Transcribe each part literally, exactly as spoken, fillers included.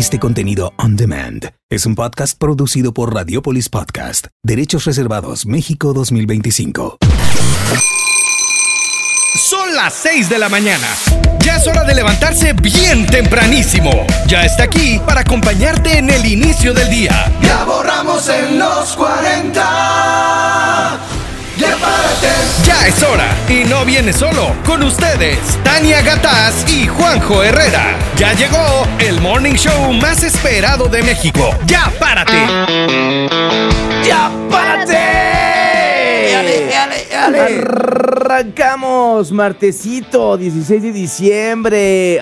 Este contenido on demand es un podcast producido por Radiopolis Podcast. Derechos reservados México dos mil veinticinco. Son las seis de la mañana. Ya es hora de levantarse bien tempranísimo. Ya está aquí para acompañarte en el inicio del día. Ya borramos en los cuarenta. Ya párate. Ya es hora y no viene solo. Con ustedes, Tania Gataz y Juanjo Herrera. Ya llegó el morning show más esperado de México. ¡Ya párate! ¡Ya párate! ¡Ale, ale, ale! Arrancamos, martesito, dieciséis de diciembre.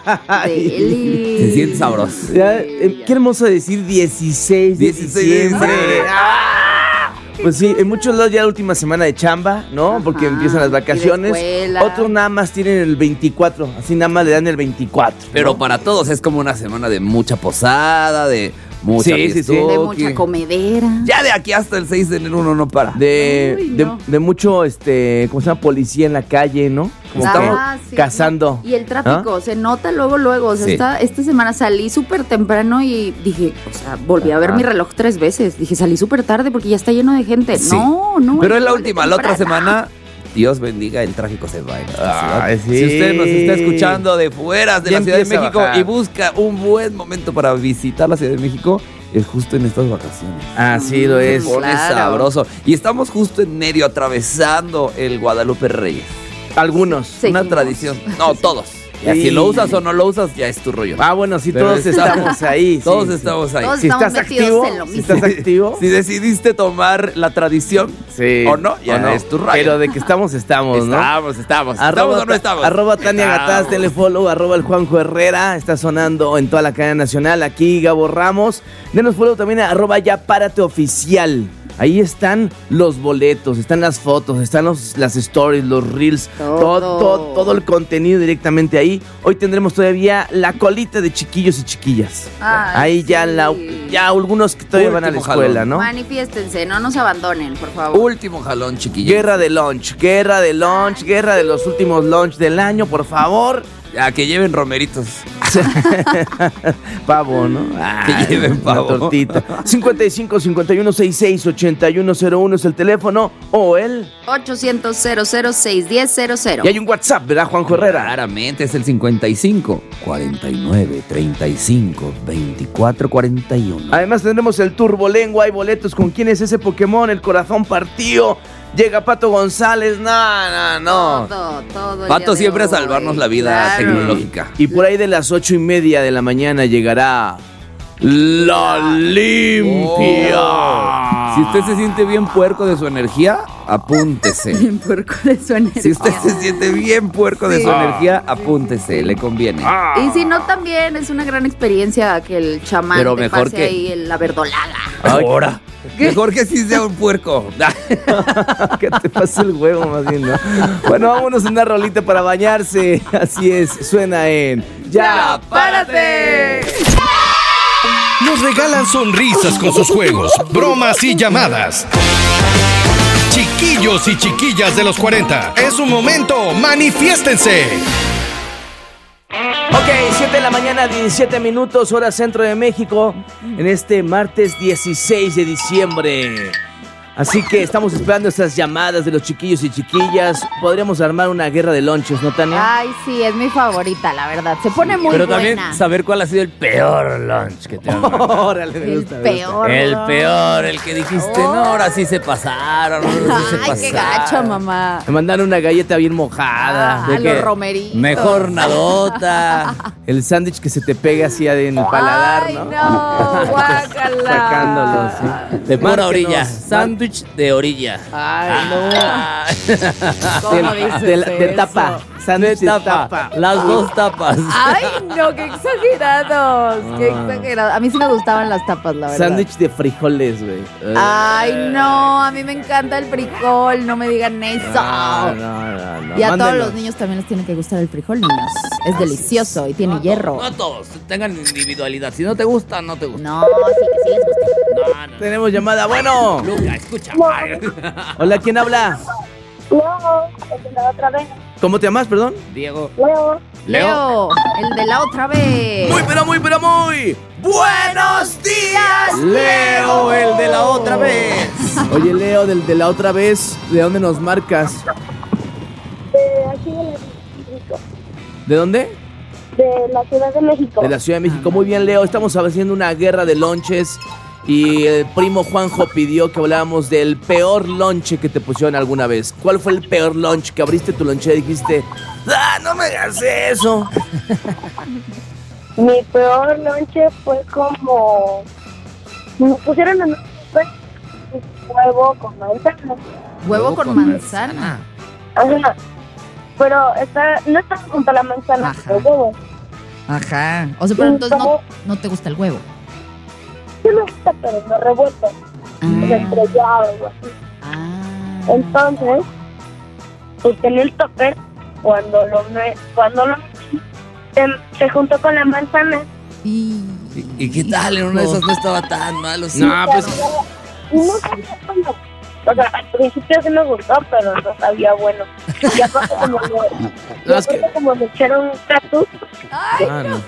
¡Ay! Se siente sabroso. Ya, eh, qué hermoso decir dieciséis de diciembre. ¡Ah! Pues sí, en muchos lados ya la última semana de chamba, ¿no? Ajá, porque empiezan las vacaciones. Otros nada más tienen el veinticuatro, así nada más le dan el veinticuatro. Pero ¿no? Para todos es como una semana de mucha posada, de mucha sí, sí, sí. De mucha comedera. Ya de aquí hasta el seis de enero uno no para. De, Uy, de, no. de mucho, este, ¿cómo se llama? Policía en la calle, ¿no? Como Ah, estamos sí, cazando. Y el tráfico, ¿ah? Se nota luego, luego. O sea, Sí. esta, esta semana salí súper temprano y dije, o sea, volví a ver Ajá. mi reloj tres veces. Dije, salí súper tarde porque ya está lleno de gente. Sí. No, no. Pero es la vale última, la otra temprano. semana, Dios bendiga, el tráfico se va en esta ciudad. Ay, sí. Si usted nos está escuchando de fuera de Ya la Ciudad de empieza a México bajar. y busca un buen momento para visitar la Ciudad de México, es justo en estas vacaciones. Así lo es. Se pone Claro. sabroso. Y estamos justo en medio, atravesando el Guadalupe Reyes. Algunos. Seguimos. Una tradición. No, todos. Ya, Sí. si lo usas o no lo usas, ya es tu rollo. Ah, bueno, sí, Pero todos está- estamos ahí. Todos sí, sí. estamos ahí. Todos Si estamos estás metidos activo, en lo si mismo. estás activo, Si decidiste tomar la tradición sí. o no, ya O no. es tu rollo. Pero de que estamos, estamos, ¿no? Estamos, estamos. Arroba, ¿Estamos o no estamos? Arroba Tania Gataz, Estamos. denle follow, arroba el Juanjo Herrera, está sonando en toda la cadena nacional, aquí Gabo Ramos. Denos follow también a arroba ya párate oficial. Ahí están los boletos, están las fotos, están los, las stories, los reels, Todo. todo, todo, todo el contenido directamente ahí. Hoy tendremos todavía la colita de chiquillos y chiquillas. Ay, ahí ya, sí. la, ya algunos que todavía van a la Último escuela, jalón. ¿no? Manifiéstense, no nos abandonen, por favor. Último jalón, chiquillos. Guerra de lunch, guerra de lunch, guerra de los últimos lunch del año, por favor. A que lleven romeritos. Pavo, ¿no? Que lleven pavo. Una tortita. cincuenta y cinco, cincuenta y uno, sesenta y seis, ochenta y uno cero uno es el teléfono o el... ochocientos, cero cero seis diez cero cero. Y hay un WhatsApp, ¿verdad, Juanjo Herrera? Claramente es el cincuenta y cinco, cuarenta y nueve, treinta y cinco, veinticuatro, cuarenta y uno. Además tendremos el Turbolengua, hay boletos con quién es ese Pokémon, el corazón partido. Llega Pato González, no, no, no. Todo, todo el Pato día de siempre a hoy. salvarnos la vida Claro. tecnológica. Y por ahí de las ocho y media de la mañana llegará... La Limpia. Oh. Si usted se siente bien puerco de su energía, apúntese. Bien puerco de su energía. Si usted se siente bien puerco de Sí. su energía, apúntese, le conviene. Y si no, también es una gran experiencia que el chamán Pero te mejor pase que- ahí en la verdolaga. Ahora. Mejor que si sea un puerco. Que te pase el huevo más bien, ¿no? Bueno, vámonos a una rolita para bañarse. Así es, suena en... ¡Ya, párate! Nos regalan sonrisas con sus juegos, bromas y llamadas. Chiquillos y chiquillas de los cuarenta, es un momento, manifiéstense. Ok, siete de la mañana, diecisiete minutos, hora centro de México, en este martes dieciséis de diciembre. Así que estamos esperando estas llamadas de los chiquillos y chiquillas. Podríamos armar una guerra de lonches, ¿no, Tania? Ay, sí, es mi favorita, la verdad. Se pone muy Pero buena. también saber cuál ha sido el peor lunch que te han mandado. Órale, me El gusta, me peor. El ¿no? peor, el que dijiste, no, ahora sí se pasaron, ahora sí se Ay, pasaron. qué gacho, mamá. gusta. Me mandaron una galleta bien mojada. Ah, ¿De los qué? romeritos. Mejor nadota. El sándwich que se te pega así en el paladar, Ay, ¿no? no, guácala. Sacándolo, sí. De pura Márquenos. orilla. Sándwich de orilla. Ay, Ah. ¿Cómo De, dices de, de eso? tapa. De Sándwich de tapa. tapa. Las dos tapas. Ay, no, qué exagerados. Qué Ah. exagerados. A mí sí me gustaban las tapas, la verdad. Sándwich de frijoles, güey. Ay, no, a mí me encanta el frijol, no me digan eso. No, no, no, no. Y a todos Mándenos. los niños también les tiene que gustar el frijol, niños. Es delicioso y tiene hierro. No todos, tengan individualidad. Si no te gusta, no te gusta. No, sí que sí les gusta. No, no. Tenemos llamada, bueno. Luca, escucha. Hola, ¿quién habla? No, es la otra vez. ¿Cómo te llamas, perdón? Diego. Leo. Leo, el de la otra vez. Muy, pero muy, pero muy. ¡Buenos días, Leo, el de la otra vez. Oye, Leo, del de la otra vez, ¿de dónde nos marcas? De aquí de la México. ¿De dónde? De la Ciudad de México. De la Ciudad de México. Muy bien, Leo. Estamos haciendo una guerra de lonches y el primo Juanjo pidió que habláramos del peor lonche que te pusieron alguna vez. ¿Cuál fue el peor lonche que abriste tu lonche y dijiste, ¡ah, no me hagas eso! Mi peor lonche fue como... Me pusieron en un huevo con manzana. Huevo con manzana. Ajá. Pero está, no está junto a la manzana, Ajá. el huevo. Ajá. O sea, pero entonces no, no te gusta el huevo. Sí me gusta, pero no revuelto. Ah. Estrellado o así. Ah. Entonces, pues en el topper, cuando lo me, cuando lo se, se juntó con la manzana. Y... ¿Y, y qué tal? En una de esas no estaba tan malo. Sí. No, pues... Y no sabía bueno. O sea, al principio sí me gustó, pero no sabía bueno. Y aparte como me, y No, es aparte que- como me echaron cactus, Ay, Ah, no.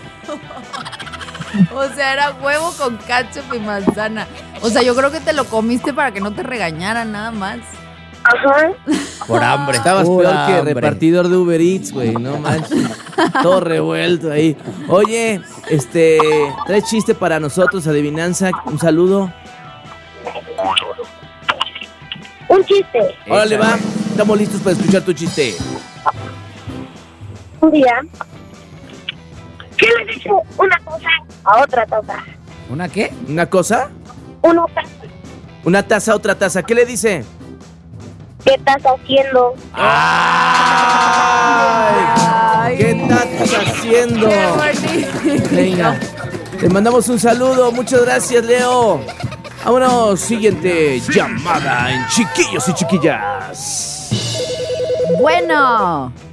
o sea, era huevo con ketchup y manzana. O sea, yo creo que te lo comiste para que no te regañaran nada más. ajá, Por hambre. Estabas Pura peor que hambre. repartidor de Uber Eats, güey, no manches. Todo revuelto ahí. Oye, este, ¿traes chiste para nosotros, adivinanza? Un saludo. un chiste. Órale, va. Estamos listos para escuchar tu chiste. Un día, ¿qué le dice una cosa a otra taza? ¿Una qué? ¿Una cosa? Una taza. Una taza, otra taza. ¿Qué le dice? ¿Qué estás haciendo? ¡Ay! ¿Qué estás haciendo? ¡Qué bonito! Venga, te mandamos un saludo. Muchas gracias, Leo. Vámonos, siguiente llamada en Chiquillos y Chiquillas. Bueno.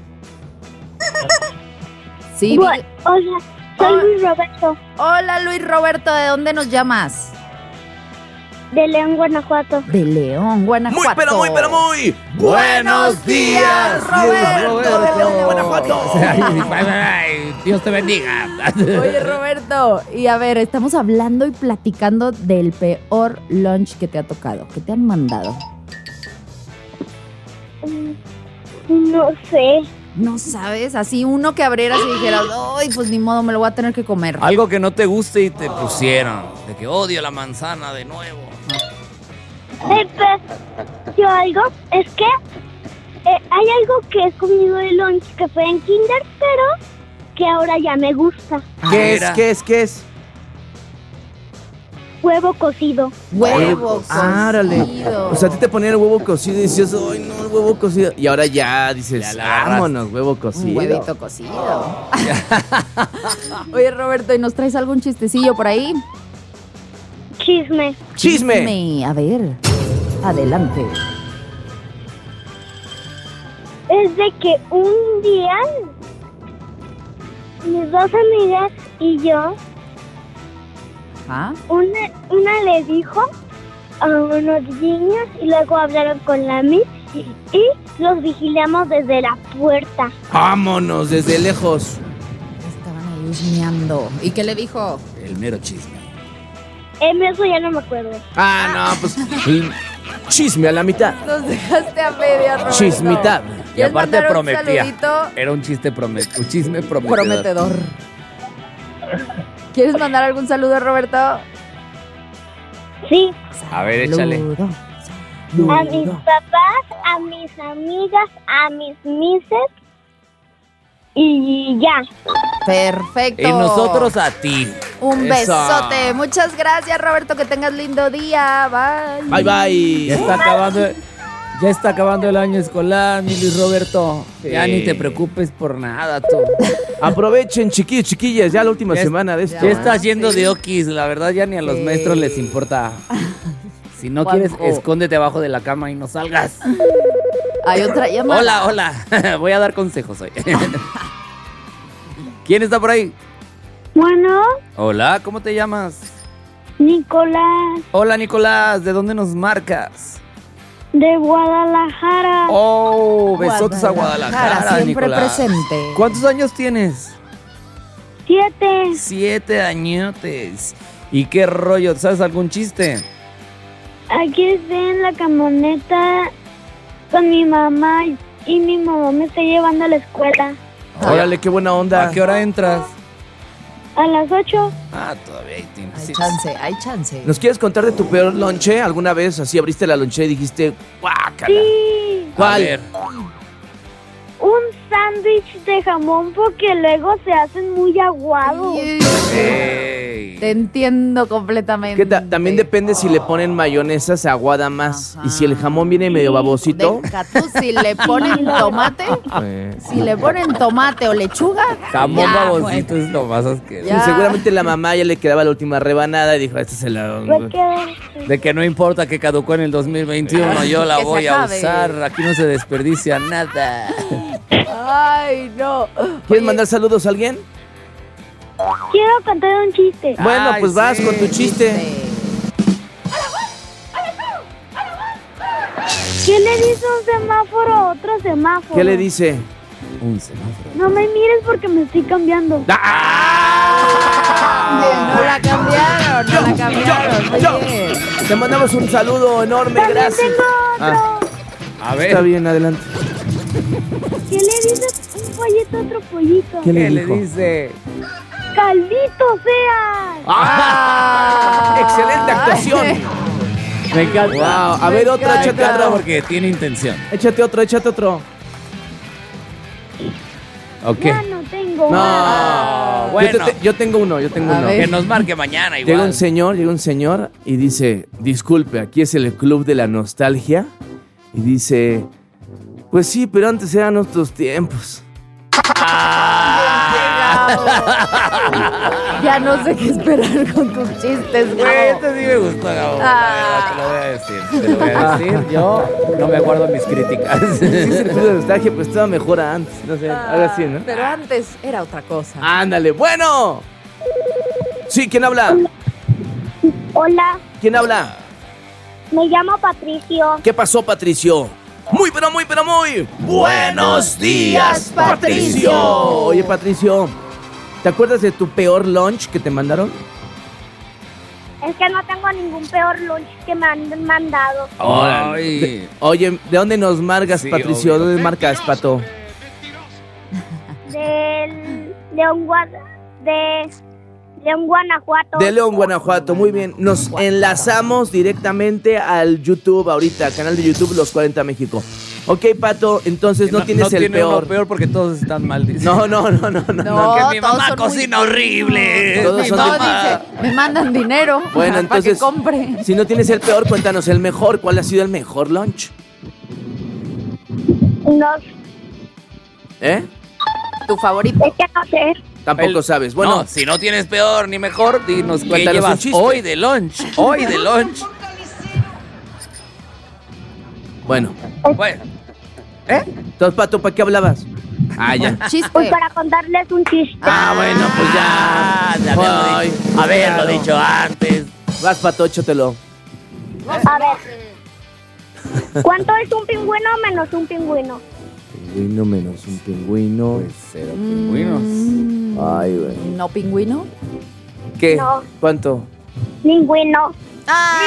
Sí. Bueno, vi- hola, soy Luis Roberto, Hola, Luis Roberto, ¿de dónde nos llamas? de León, Guanajuato. De León, Guanajuato. Muy, pero muy, pero muy. ¡Buenos días, Roberto, de León, Guanajuato! Dios te bendiga. Oye, Roberto, y a ver, estamos hablando y platicando del peor lunch que te ha tocado, que te han mandado. No sé. No sabes, así uno que abrieras y dijeras, ay, pues ni modo, me lo voy a tener que comer. Algo que no te guste y te pusieron. De que odio la manzana de nuevo. Eh, pues, yo algo, es que eh, hay algo que he comido de lunch que fue en kinder, pero que ahora ya me gusta. ¿Qué es? Mira. ¿Qué es? ¿Qué es? Huevo cocido. Huevo Ah, órale. cocido. O sea, a ti te ponían el huevo cocido y decías, ay, no, el huevo cocido. Y ahora ya dices, Ya la agarraste. vámonos, huevo cocido. Un huevito cocido. Oye, Roberto, ¿y nos traes algún chistecillo por ahí? Chisme. ¡Chisme! Chisme. A ver, adelante. Es de que un día mis dos amigas y yo, ¿Ah? una, una le dijo a unos niños y luego hablaron con la Miss y, y los vigilamos desde la puerta. Vámonos desde lejos. Estaban ahí husmeando. ¿Y qué le dijo? El mero chisme. En eso ya no me acuerdo. Ah, no, pues chisme a la mitad. Nos dejaste a media, Roberto. Chismitad. Y ¿Quieres aparte mandar un prometía. saludito? Era un chiste promet un chisme prometedor. Prometedor. ¿Quieres mandar algún saludo, Roberto? Sí, A ver, échale. Saludo. a mis papás, a mis amigas, a mis mises y ya. Perfecto. Y nosotros a ti. Un Eso. besote. Muchas gracias, Roberto. Que tengas lindo día. Bye. Bye, bye. Ya está acabando, ya está acabando el año escolar, mi Luis Roberto. Ya Sí. ni te preocupes por nada, tú. Aprovechen, chiquillos, chiquillas, ya la última Ya es- semana de esto. Ya ¿eh? estás yendo Sí. de okis, la verdad ya ni a los Sí. maestros les importa. Si no Juanjo. quieres, escóndete abajo de la cama y no salgas. Hay otra llamada. Hola, hola. Voy a dar consejos hoy. ¿Quién está por ahí? Bueno, Hola, ¿cómo te llamas? Nicolás, Hola, Nicolás. ¿De dónde nos marcas? De Guadalajara. Oh, besotes a Guadalajara, siempre Nicolás. presente. ¿Cuántos años tienes? Siete. Siete añotes. ¿Y qué rollo? ¿Sabes algún chiste? Aquí estoy en la camioneta con mi mamá y mi mamá me está llevando a la escuela. Órale, qué buena onda. ¿A qué hora entras? A las ocho. Ah, todavía hay tiempo. Hay Sí. chance, hay chance. ¿Nos quieres contar de tu peor lonche? ¿Alguna vez así abriste la lonche y dijiste, guácala? Sí. A ¿Cuál? ver. Un sándwich de jamón porque luego se hacen muy aguados. Ey. Te entiendo completamente. Que ta- también depende si le ponen mayonesa, se aguada más. Ajá. Y si el jamón viene medio babosito. Deja tú, si le ponen tomate, eh, si le ponen tomate o lechuga, Jamón ya, babosito pues. es lo más asqueroso. Ya. seguramente la mamá ya le quedaba la última rebanada y dijo, esta se la... Va a quedar- De que no importa que caducó en el dos mil veintiuno, yo la Que se voy a acabe. usar. Aquí no se desperdicia nada. Ay, no. ¿Quieres Oye, mandar saludos a alguien? Quiero contar un chiste. Bueno, Ay, pues vas sí. con tu chiste. ¿Qué le dice un semáforo a otro semáforo? ¿Qué le dice? Un semáforo. No me mires porque me estoy cambiando. ¡Ah! No la cambiaron, no la cambiaron. Muy yo. bien. Te mandamos un saludo enorme, También gracias. tengo Ah, otro. A ver. está bien, adelante. ¿Qué le dice un pollito a otro pollito? ¿Qué le ¿Qué le dijo? dice? ¡Caldito seas! ¡Ah! ¡Excelente actuación! Me encanta. Wow, a ver, otro, Me échate encanta otro. porque tiene intención. Échate otro, échate otro. Ok. Ya no tengo. No, bueno. yo, te- te- yo tengo uno, yo tengo A uno. ver. Que nos marque mañana Llega igual. un señor, llega un señor y dice, disculpe, aquí es el club de la nostalgia. Y dice, pues sí, pero antes eran otros tiempos. Ya no sé qué esperar con tus chistes, Güey, güey. este sí me gustó, Gabo. Ah. La verdad, te lo voy a decir. Te lo voy a decir. Yo no me acuerdo mis críticas. Sí, es el club de la nostalgia, pues estaba mejor antes. No sé, algo así, ¿no? Pero antes era otra cosa. Ándale, bueno. Sí, ¿quién habla? Hola, ¿Quién habla? me llamo Patricio. ¿Qué pasó, Patricio? Muy, pero muy, pero muy. Buenos días, Patricio. Oye, Patricio, ¿te acuerdas de tu peor lunch que te mandaron? Es que no tengo ningún peor lunch que me han mandado. Ay. De- oye, ¿de dónde nos marcas, Sí, Patricio? obvio. ¿Dónde marcas, Pato? Del León, Gua- de León, Guanajuato. De León, Guanajuato. Muy bien. Nos enlazamos directamente al YouTube ahorita, canal de YouTube Los cuarenta México. Ok, Pato, entonces no, tienes el tiene uno peor. peor porque todos están mal. dice. No, no, no, no, no. no. No, que mi todos mamá son muy- cocina horrible. Todos Mi son mamá de- dice, me mandan dinero Bueno, para entonces, que compre. si no tienes el peor, cuéntanos el mejor. ¿Cuál ha sido el mejor lunch? No, ¿Eh? Tu favorito. es que no sé. Tampoco El- sabes. Bueno, no, si no tienes peor ni mejor, dinos qué Cuéntanos un llevas chiste. hoy de lunch. Hoy de lunch. bueno. Bueno, Entonces, Pato, ¿para qué hablabas? Ah, ya. Chiste. Pues para contarles un chiste. Ah, bueno, pues ya. Ah, de haberlo Ay, dicho, haberlo claro. dicho antes. Vas, Pato, échatelo. A ver. ¿Cuánto es un pingüino menos un pingüino? Pingüino menos un pingüino. Cero Mm, Ay, güey. ¿No pingüino? ¿Qué? No. ¿Cuánto? Ningüino. ¡Ah!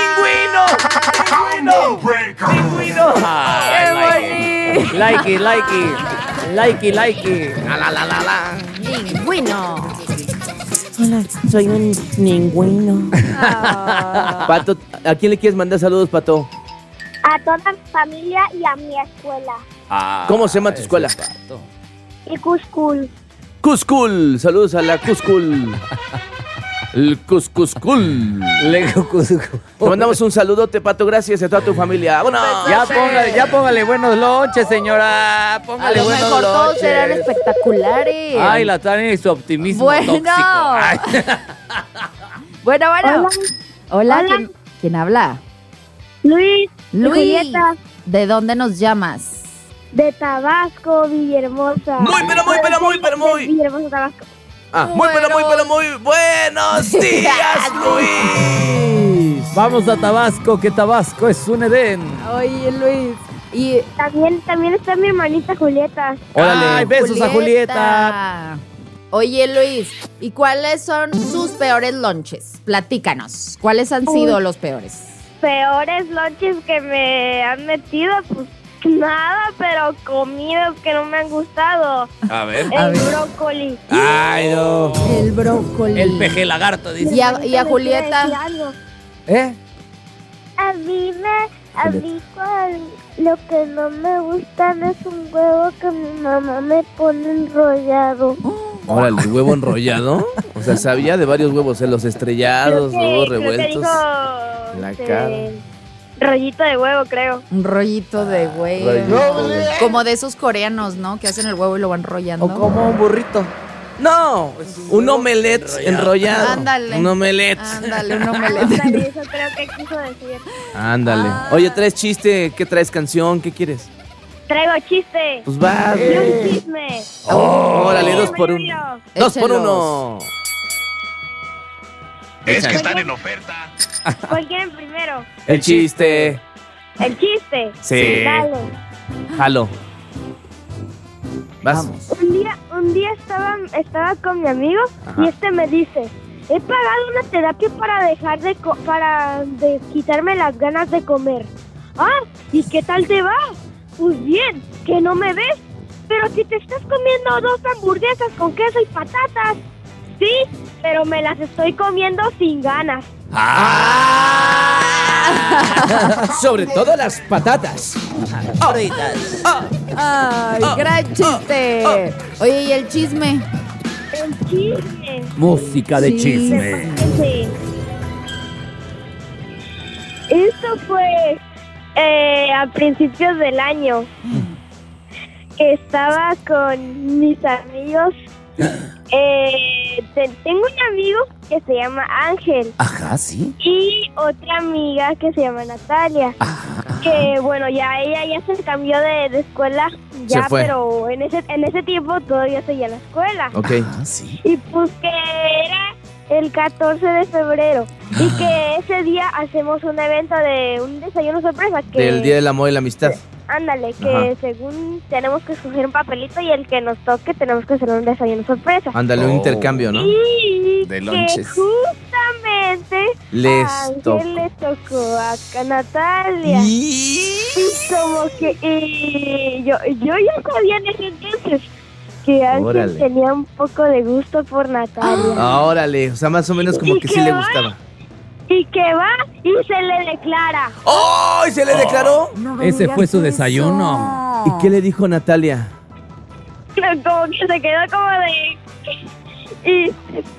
Ay, like it, like it. Like it, like it. La, la, la, la, la. ¡Pingüino! Soy un ningüino. Ah. Pato, ¿a quién le quieres mandar saludos, Pato? A toda mi familia y a mi escuela. Ah, ¿Cómo se llama tu ese escuela? pato. Y Cuscul. Cuscul. Saludos a la Cuscul. El Cuscuscul. Lego Cusco. Te mandamos un saludote, Pato. Gracias a toda tu familia. Bueno, Ya póngale, ya póngale buenos lonches, señora. A Póngale lo buenos mejor todos lonches. eran espectaculares. Ay, la Tania y su optimismo Bueno. tóxico. Ay. Bueno, bueno. Hola. Hola, Hola. ¿quién, quién habla? Luis. y Luis. Julieta. ¿De dónde nos llamas? De Tabasco, Villahermosa. Muy, pero muy, pero muy, pero muy. Villahermosa, Tabasco. ah, muy, pero muy, pero muy buenos días, Luis. Vamos a Tabasco, que Tabasco es un Edén. Oye, Luis. Y También, también está mi hermanita Julieta. Órale. Ay, besos a Julieta. Oye, Luis, ¿y cuáles son sus peores lonches? Platícanos. ¿Cuáles han sido Uy. los peores? Peores lonches que me han metido, pues nada, pero comidas que no me han gustado. A ver. A El ver. brócoli. Ay, no. El brócoli. El peje lagarto, dice. ¿Y a, y a Les Julieta? quiero decir algo. ¿Eh? A mí me, a mí cual- lo que no me gustan es un huevo que mi mamá me pone enrollado. Órale, huevo enrollado. O sea, sabía de varios huevos, ¿eh? Los estrellados, huevos creo que revueltos. dijo, La este, cara. rollito de huevo, creo. Un rollito de huevo. rollito de- Como de esos coreanos, ¿no? Que hacen el huevo y lo van enrollando. O como un burrito. No, un omelette enrollado. Ándale. Un omelette. Ándale, un omelette. Ándale, eso creo que quiso decir. Ándale. Ah. Oye, ¿traes chiste? ¿Qué traes? ¿Canción? ¿Qué quieres? Traigo chiste. Pues vas. Y un güey. chisme. Oh, órale, dos por uno. Bienvenido. Dos por Échelos. uno. Es que están en oferta. ¿Cuál quieren primero? El chiste. El chiste. Sí. Dale. Jalo. Vas. Un día, un día estaba, estaba con mi amigo Ajá. y este me dice, he pagado una terapia para dejar de, co- para de quitarme las ganas de comer. Ah, ¿y qué tal te va? Pues bien, que no me ves, pero si te estás comiendo dos hamburguesas con queso y patatas. Sí, pero me las estoy comiendo sin ganas. Sobre todo las patatas. Ay, gran chiste. Oye, ¿y el chisme? El chisme. Música de Sí. chisme. Sí. Esto fue eh, a principios del año. Que estaba con mis amigos. Eh, te- tengo un amigo que se llama Ángel Ajá, sí. y otra amiga que se llama Natalia. Que bueno, ya ella ya se cambió de, de escuela, ya, Se fue. pero en ese en ese tiempo todavía seguía en la escuela. Ok. Ah, sí. Y pues que era el catorce de febrero y que ese día hacemos un evento de un desayuno sorpresa que Del Día del Amor y la Amistad. ándale, que Ajá. según tenemos que escoger un papelito y el que nos toque tenemos que hacer un desayuno sorpresa. Ándale, un Oh. intercambio, ¿no? Y De que lonches. justamente Les a Ángel tocó. le tocó a Natalia. Y como que y yo, yo ya sabía en ese entonces que Ángel Órale. tenía un poco de gusto por Natalia. Ah, órale, o sea, más o menos como ¿Y que qué sí le va? gustaba. Y que va y se le declara. ¡Oh! ¿Y se le declaró? No me Ese digas fue su eso. desayuno. ¿Y qué le dijo Natalia? Como que se quedó como de... Y,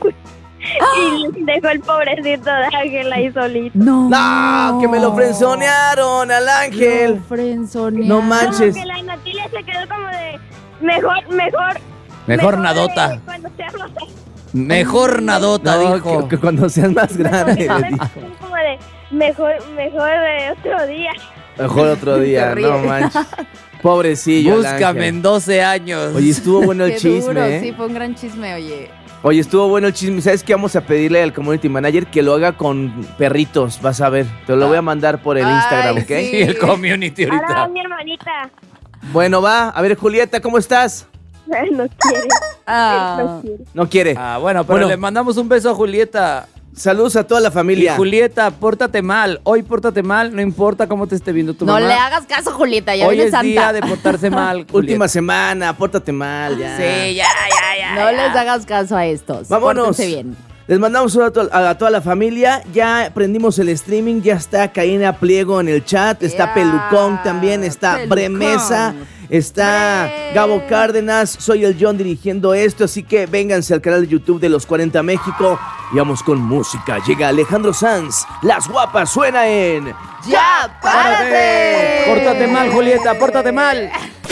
y dejó el pobrecito de Ángel ahí solito. No. ¡No! ¡Que me lo frenzonearon al Ángel! Lo frenzonearon. No Como manches. que la Natalia se quedó como de... Mejor, mejor... Mejor de nadota. cuando seas más- Mejor nadota, No, dijo. que, que cuando seas más grande, le mejor, dijo. como de... Mejor, mejor de otro día. Mejor otro día, Se ríe. no manches. Pobrecillo. el Búscame Ángel. en doce años. Oye, estuvo bueno el Qué chisme, duro, ¿eh? sí, fue un gran chisme, oye. Oye, estuvo bueno el chisme. ¿Sabes qué? Vamos a pedirle al community manager que lo haga con perritos. Vas a ver. Te lo voy a mandar por el Ay, Instagram, ¿ok? sí. Y el community Ahora va ahorita. mi hermanita. Bueno, va. A ver, Julieta, ¿cómo estás? No quiere. Ah. No quiere. No quiere. Ah, bueno, pero Bueno. le mandamos un beso a Julieta. Saludos a toda la Y familia. Julieta, pórtate mal. Hoy pórtate mal, no importa cómo te esté viendo tu No mamá. le hagas caso, Julieta, ya Hoy viene es Santa. día de portarse mal. Última Julieta. semana, pórtate mal, ya. Sí, ya, ya, ya. No ya. les hagas caso a estos. Vámonos. Pórtense bien. Les mandamos un saludo a, a toda la familia. Ya prendimos el streaming. Ya está Karina Pliego en el chat. Está Ya, Pelucón también. Está Pelucón. Bremesa. Está Bre. Gabo Cárdenas. Soy el John dirigiendo esto. Así que vénganse al canal de YouTube de Los cuarenta México. Y vamos con música. Llega Alejandro Sanz. Las guapas suena en... ¡Ya, párate! Pórtate mal, Julieta, pórtate mal.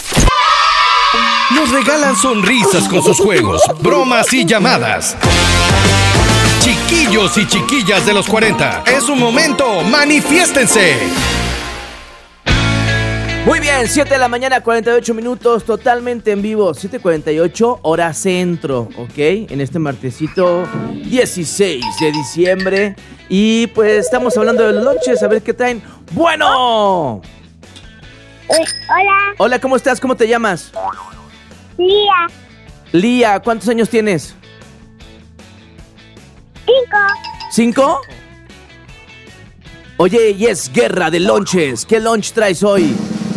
Nos regalan sonrisas con sus juegos, bromas y llamadas. Chiquillos y chiquillas de los cuarenta, es un momento, manifiéstense. Muy bien, siete de la mañana, cuarenta y ocho minutos, totalmente en vivo, siete cuarenta y ocho, hora centro, ¿ok? En este martesito dieciséis de diciembre. Y pues estamos hablando de los lonches, a ver qué traen. ¡Bueno! Eh, hola, Hola, ¿cómo estás? ¿Cómo te llamas? Lía. Lía, ¿cuántos años tienes? Cinco. ¿Cinco? Oye, y es guerra de lonches. ¿Qué lunch traes hoy?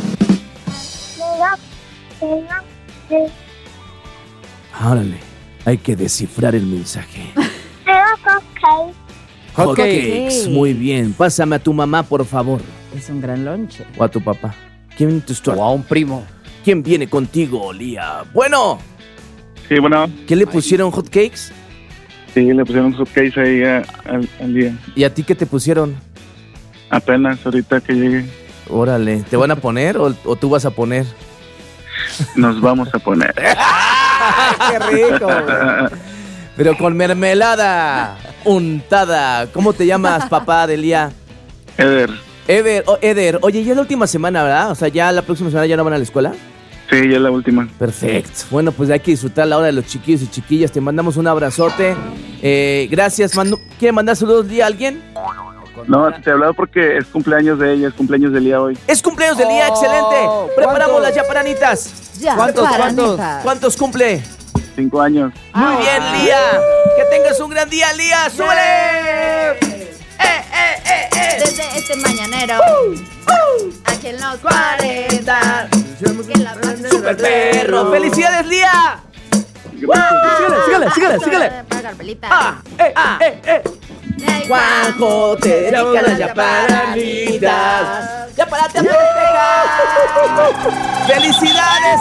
Tengo, tengo, Órale, hay que descifrar el mensaje. tengo cupcakes. Hot Cupcakes. cakes, muy bien. Pásame a tu mamá, por favor. Es un gran lonche. O a tu papá. ¿Quién, tu- O a un primo. ¿Quién viene contigo, Lía? Bueno, Sí, bueno, ¿qué le pusieron hot cakes? sí, le pusieron su case ahí a- al, al día. ¿Y a ti qué te pusieron? Apenas ahorita que llegue, Órale, ¿te van a poner o, o tú vas a poner? nos vamos a poner. ¡Qué rico! Pero con mermelada untada. ¿Cómo te llamas, papá de Lía? Eder, Eder, oh, Eder, oye, ya es la última semana, ¿verdad? O sea, ya la próxima semana ya no van a la escuela. sí, ya es la última. Perfecto. Bueno, pues hay que disfrutar la hora de los chiquillos y chiquillas. Te mandamos un abrazote. Eh, gracias. Mando- ¿Quiere mandar saludos Lía a alguien? No, te he hablado porque es cumpleaños de ella, es cumpleaños de Lía hoy. Es cumpleaños de Lía, Oh, excelente. Preparamos ¿cuántos? las yaparanitas. Ya, ¿Cuántos, paranitas. cuántos? ¿Cuántos cumple? Cinco años. Muy bien, Lía. Que tengas un gran día, Lía. ¡Súbele! ¡Eh, eh, eh, eh! Desde este mañanero, aquí en los cuarenta, que la paz- ¡Super perro! ¡Felicidades, Lía! Sígale, sígale, sígale, sígale. Para Carmelita. ¡Ah! ¡Eh, eh, eh! Ay, Juanjo, te dedica las yaparanitas. ¡Ya parate a festejar! ¡Felicidades,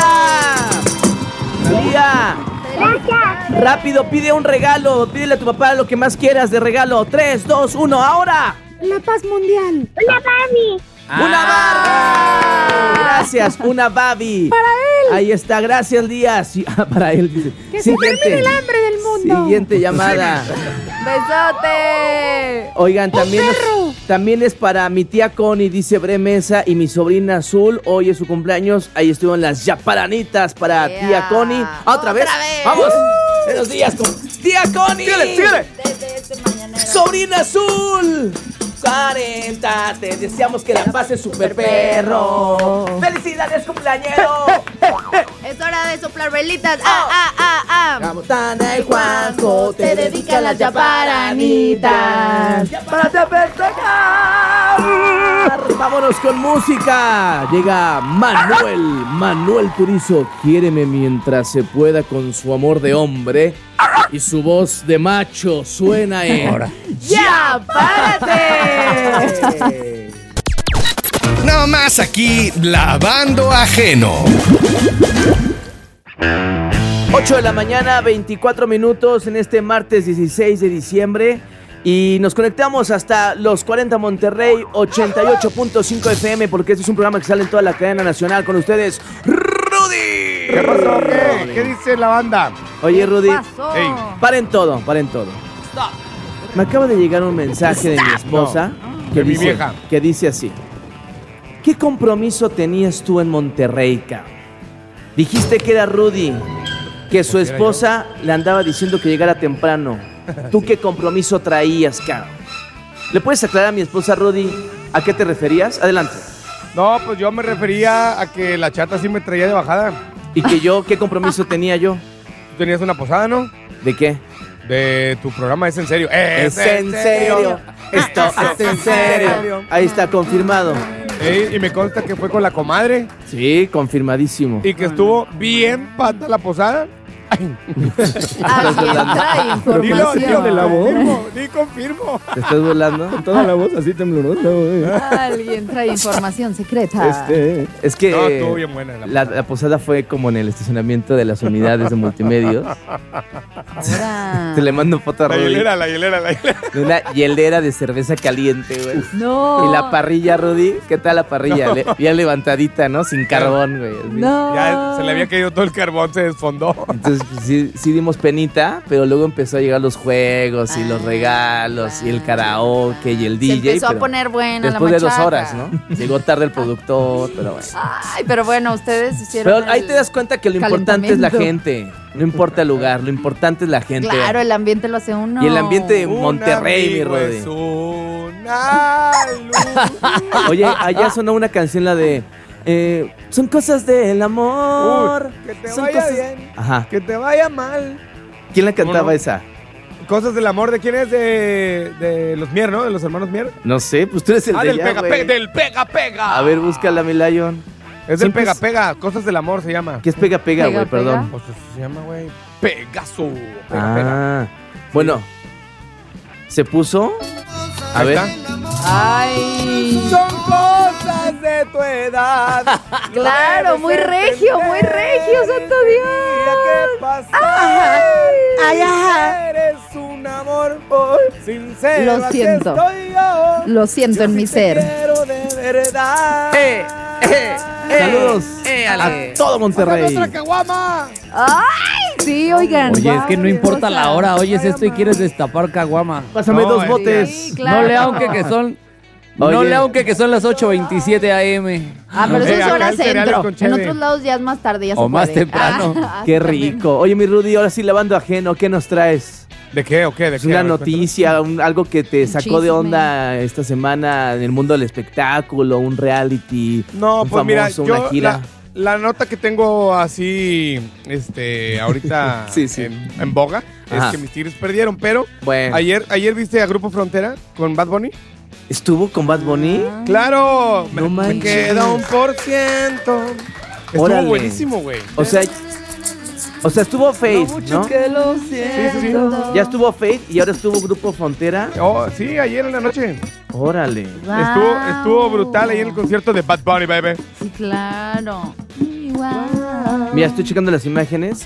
Lía! Lía, Gracias. rápido, pide un regalo. Pídele a tu papá lo que más quieras de regalo. tres, dos, uno, ahora. La paz mundial. Una Barbie. ¡Una Barbie! Gracias, una Babi. Para él. Ahí está, gracias, Lía. Sí, ah, para él, dice. Que se termine el hambre del mundo. Siguiente llamada. ¡Besote! Oigan, también es, también es para mi tía Connie, dice Bre Mesa, y mi sobrina Azul. Hoy es su cumpleaños. Ahí estuvieron las yaparanitas para Yeah. tía Connie. Ah, ¿Otra vez? ¡Otra vez! ¡Vamos! ¡Buenos días, con tía Connie! ¡Síguele, síguele! Desde este mañanero. ¡Sobrina Azul! cuarenta, te deseamos que la pases super perro. ¡Felicidades, cumpleañero! Es hora de soplar velitas. ¡Ah, ah, ah, ah! La botana y Juanjo te dedican las yaparanitas. ¡Para te festejar! Vámonos con música. Llega Manuel, Manuel Turizo. Quiéreme mientras se pueda con su amor de hombre. Y su voz de macho suena en... ¡Ya, párate! No más aquí lavando ajeno. ocho de la mañana, veinticuatro minutos en este martes dieciséis de diciembre. Y nos conectamos hasta los cuarenta Monterrey, ochenta y ocho punto cinco F M, porque este es un programa que sale en toda la cadena nacional. Con ustedes, Rudy. ¿Qué pasó? ¿Qué? ¿Qué dice la banda? Oye, Rudy, Pasó. Ey. paren todo, paren todo. Me acaba de llegar un mensaje de mi esposa que de mi dice, vieja. que dice así. ¿Qué compromiso tenías tú en Monterrey, cabrón? Dijiste que era Rudy, que su esposa le andaba diciendo que llegara temprano. ¿Tú qué compromiso traías, cabrón? ¿Le puedes aclarar a mi esposa, Rudy, a qué te referías? Adelante. No, pues yo me refería a que la chata sí me traía de bajada. ¿Y que yo, qué compromiso tenía yo? Tú tenías una posada, ¿no? ¿De qué? De tu programa Es en Serio. Es en serio. Esto es en serio. Ahí está, confirmado. Ey, y me consta que fue con la comadre Sí, confirmadísimo. y que estuvo bien pata la posada. Ay, Alguien trae dilo, información. dilo, confirmo, ni confirmo. ¿Te estás burlando? Toda la voz así temblorosa, güey. Alguien trae información secreta. Este, Es que No, estuvo bien buena la la, la posada fue como en el estacionamiento de las unidades de multimedios. Ahora. Te le mando foto a La Rudy. hielera, la hielera, la hielera. De una hielera de cerveza caliente, güey. No. Y la parrilla, Rudy, ¿qué tal la parrilla? Le- bien levantadita, ¿no? Sin carbón, güey. así. No. Ya se le había caído todo el carbón, se desfondó. Entonces Entonces pues, sí, sí dimos penita, pero luego empezó a llegar los juegos y los regalos y el karaoke y el Se D J. empezó a pero poner buena la después de dos machaca. horas, ¿no? Llegó tarde el productor, pero bueno. Ay, pero bueno, ustedes hicieron. Pero ahí el te das cuenta que lo importante es la calentamiento. gente. No importa el lugar, lo importante es la gente. Claro, el ambiente lo hace uno. Y el ambiente de Un Monterrey, mi amigo Rodi. es una luz. Oye, allá sonó una canción, la de eh, son cosas del amor. Uy, que te son vaya cosas- bien, Ajá. que te vaya mal. ¿Quién la cantaba ¿Cómo no? esa? Cosas del amor, ¿de quién es? De, de los Mier, ¿no? De los hermanos Mier. No sé, pues tú eres el Ah, de del allá, pega, güey. pe- del pega pega. A ver, búscala, mi Lion. Es del Son pega cos- pega, cosas del amor se llama. ¿Qué es pega pega, Pega, güey? Perdón. Pues así se llama, güey. Pegaso. Pega pega. Ah, bueno. Se puso. A Ahí ver. está. Ay. Son cosas de tu edad. Claro, muy regio, muy regio, santo Dios. ¿Qué pasa? Ay, ajá. Eres un amor por sincero. Lo aquí siento. estoy yo. Lo siento en mi Te ser. quiero de verdad. Eh, eh, Saludos a todo ¡Saca Monterrey. nuestra caguama! Ay, sí, oigan. Oye, es que no Qué importa la cosa. hora. Oyes esto y quieres destapar caguama. Pásame No, dos eh, botes. Sí, claro. No le aunque que son... No Oye. le aunque que son las ocho veintisiete A M. Ah, pero Eh, eso es acá hora el cereal centro. con En cheve. otros lados ya es más tarde, ya se O más puede. temprano. Ah, Qué también. rico. Oye, mi Rudy, ahora sí lavando ajeno, ¿qué nos traes? ¿De qué o qué? ¿De Es qué? una A ver, noticia, un- algo que te sacó de Chisme. onda esta semana en el mundo del espectáculo, un reality, No, un pues mira, famoso, yo una gira. la, la nota que tengo así, este, ahorita Sí, sí. En, en boga Ajá. es que mis Tigres perdieron, pero Bueno, ayer, ayer viste a Grupo Frontera con Bad Bunny. ¿estuvo con Bad Bunny? Claro, me, No me manches. queda un por ciento. Estuvo Órale. buenísimo, güey. O sea, o sea, estuvo Faith, ¿no? Sí, sí, sí. Ya estuvo Faith y ahora estuvo Grupo Frontera. Oh, sí, ayer en la noche. Órale. Wow. Estuvo, estuvo brutal ahí en el concierto de Bad Bunny, baby. Sí, claro. Ay, wow. Mira, estoy checando las imágenes.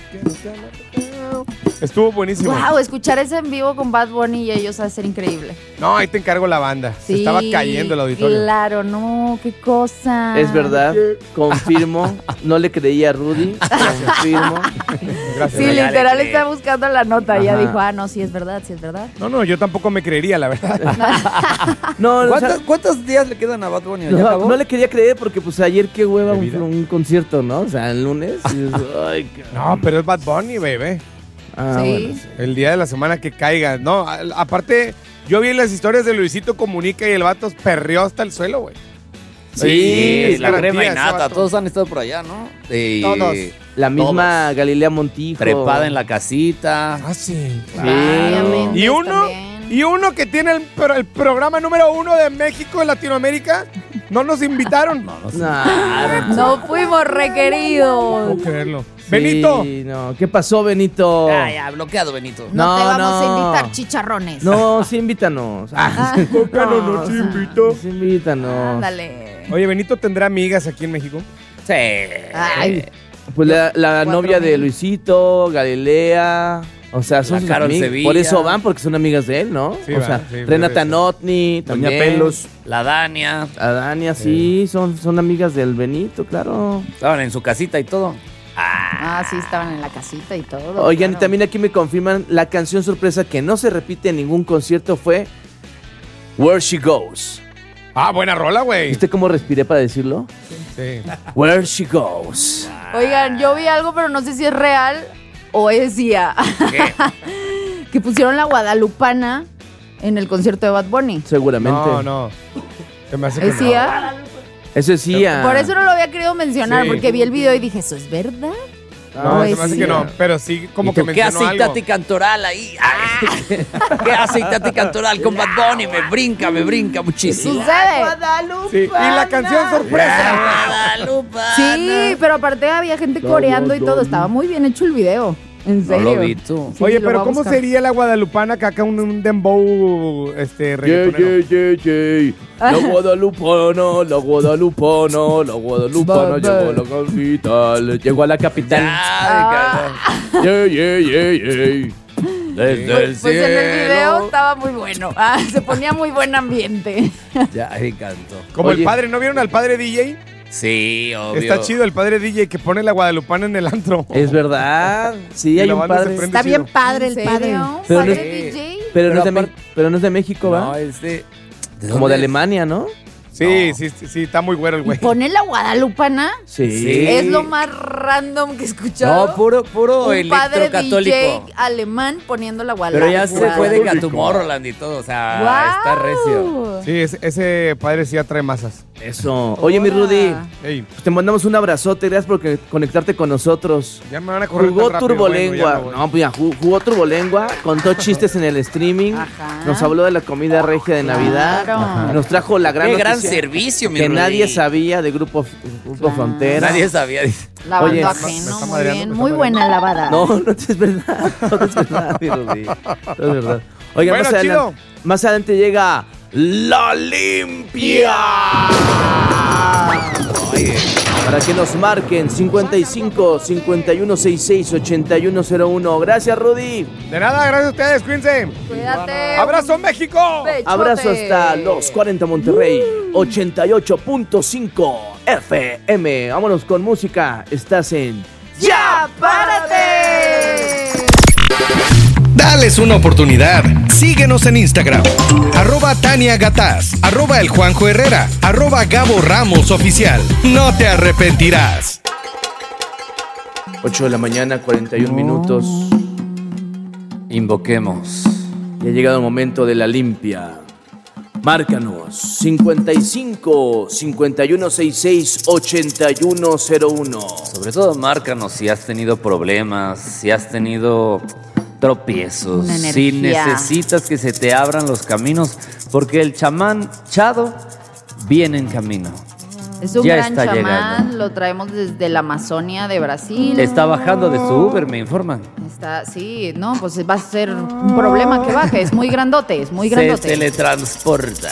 Estuvo buenísimo. Wow, escuchar ese en vivo con Bad Bunny y ellos va a ser increíble. No, ahí te encargo la banda. Se Sí, estaba cayendo el auditorio. Claro, no, qué cosa. Es verdad, confirmo. No le creía a Rudy. Confirmo. Gracias. Sí, Ya le literal creo. está buscando la nota. Ya Ajá. dijo, ah, no, sí es verdad, sí es verdad. No, no, yo tampoco me creería, la verdad. No, o sea, ¿Cuántos, ¿Cuántos días le quedan a Bad Bunny? ¿Ya no, acabó? no le quería creer porque pues ayer qué hueva ¿De un, vida? un concierto, ¿no? O sea, el lunes. y dices, ay, qué- No, pero es Bad Bunny, bebé. Ah, Sí. bueno, sí. El día de la semana que caiga. No, a- aparte, yo vi las historias de Luisito Comunica y el vato perreó hasta el suelo, güey. Sí, es la garantía crema y ese nata. vato. Todos han estado por allá, ¿no? Eh, Todos. La misma Galilea Montijo. Trepada en la casita. Ah, sí. Obviamente, Y uno, también. y uno que tiene el, pro- el programa número uno de México en Latinoamérica, no nos invitaron. No, Nah, No fuimos requeridos. puedo creerlo. sí, Benito. no. ¿Qué pasó, Benito? Ya, ya, bloqueado, Benito. No, No, te vamos no. a invitar chicharrones. No, sí, invítanos. Ah, ¿Por qué no nos sí, invitó? Sí, invítanos. Ándale. Oye, Benito tendrá amigas aquí en México. Sí. Ay, Pues la, la Cuatro novia de mil. Luisito, Galilea. O sea, son La sus Carol amigas. Sevilla. Por eso van, porque son amigas de él, ¿no? Sí, o va, sea, sí, Renata debe ser. Notni, Doña también. Pelos. La Dania. A Dania, sí, son, son amigas del Benito, claro. Estaban en su casita y todo. ah, sí, estaban en la casita y todo. Oigan, y claro. también aquí me confirman la canción sorpresa que no se repite en ningún concierto fue Where She Goes. Ah, buena rola, güey. ¿Viste cómo respiré para decirlo? Sí. Where She Goes. Oigan, yo vi algo, pero no sé si es real o es I A. Que pusieron la guadalupana en el concierto de Bad Bunny. Seguramente. No, no. Se me hace que ¿Es no. I A? Eso sí. ah. Por eso no lo había querido mencionar, Sí. porque vi el video y dije, ¿eso es verdad? No, No, se es me hace I que A. no. Pero sí, como ¿Y que tú qué mencionó hace algo. Tati Cantoral ahí? Ay, ¿qué hace Tati Cantoral con Bad Bunny? Me brinca, me brinca muchísimo. ¿Sucede? Sí, y la canción sorpresa. Guadalupe. Sí, pero aparte había gente coreando y todo. Estaba muy bien hecho el video. En No serio. lo vi tú. Sí, Oye, lo pero voy a ¿cómo buscar. sería la guadalupana que acá un, un dembow este, Yeah, reggaetonero? yeah, yeah, yeah. La guadalupana, la guadalupana, la guadalupana Ba, ba. llegó a la capital. Llegó a la capital. Ya, Yeah, yeah, yeah, yeah. desde el Pues en el video cielo. estaba muy bueno. Ah, se ponía muy buen ambiente. Ya, ahí canto. Como Oye. el padre, ¿no vieron al padre D J? Sí, obvio. Está chido el padre D J que pone la guadalupana en el antro. Es verdad. Sí, hay un padre. Está bien padre el padre. Pero no, ¿Padre es, D J? pero, Pero no es de, aparte- Me- pero no es de México, ¿va? No, es de... ¿de Como dónde de es? Alemania, ¿no? Sí, sí, sí, sí, está muy güero el güey. ¿Pone la guadalupana? Sí. Sí. Es lo más random que he escuchado. No, puro, puro Un padre electrocatólico. D J alemán poniendo la guadalupana. Pero ya se fue de Gatumorroland y todo, o sea, ¡Guau! está recio. Sí, ese, ese padre sí atrae masas. Eso. Oye, mi Rudy, Ey, pues te mandamos un abrazote. Gracias por que- conectarte con nosotros. ya me van a correr Jugó tan rápido, Turbolengua. bueno, ya me voy. no, pues ya, ju- jugó Turbolengua. Contó chistes en el streaming. Ajá. Nos habló de la comida regia de Navidad. Claro. Nos trajo la gran Qué gran noticia servicio, mi que Rudy. nadie sabía de Grupo, Grupo Claro. Frontera. Nadie sabía. dice. Lavando Oye, ajeno, me está muy madreando, bien. me Muy está buena lavada. No, no es verdad. No es verdad, mi Rudy. No es verdad. Oigan, Bueno, más, chido. adelante, más adelante llega La Limpia. Oye, para que nos marquen cincuenta y cinco, cincuenta y uno sesenta y seis, ochenta y uno cero uno. Gracias, Rudy. De nada, gracias a ustedes, cuídense. Cuídate. ¡Abrazo, México! Bechote. Abrazo hasta los cuarenta Monterrey, ochenta y ocho punto cinco F M. Vámonos con música. Estás en ¡Ya, párate! Dales una oportunidad. Síguenos en Instagram. Arroba Tania Gataz. Arroba el Juanjo Herrera. Arroba Gabo Ramos Oficial. No te arrepentirás. ocho de la mañana, cuarenta y uno minutos. Invoquemos. Y ha llegado el momento de la limpia. Márcanos cincuenta y cinco, cincuenta y uno sesenta y seis, ochenta y uno cero uno. Sobre todo, márcanos si has tenido problemas, si has tenido tropiezos, Una si energía. necesitas que se te abran los caminos, porque el chamán Chado viene en camino. Es un Ya gran está chamán, llegando. lo traemos desde la Amazonia de Brasil. Está bajando de su Uber, me informan. Está, sí, no, pues va a ser un problema que baje, es muy grandote, es muy Se grandote. teletransporta.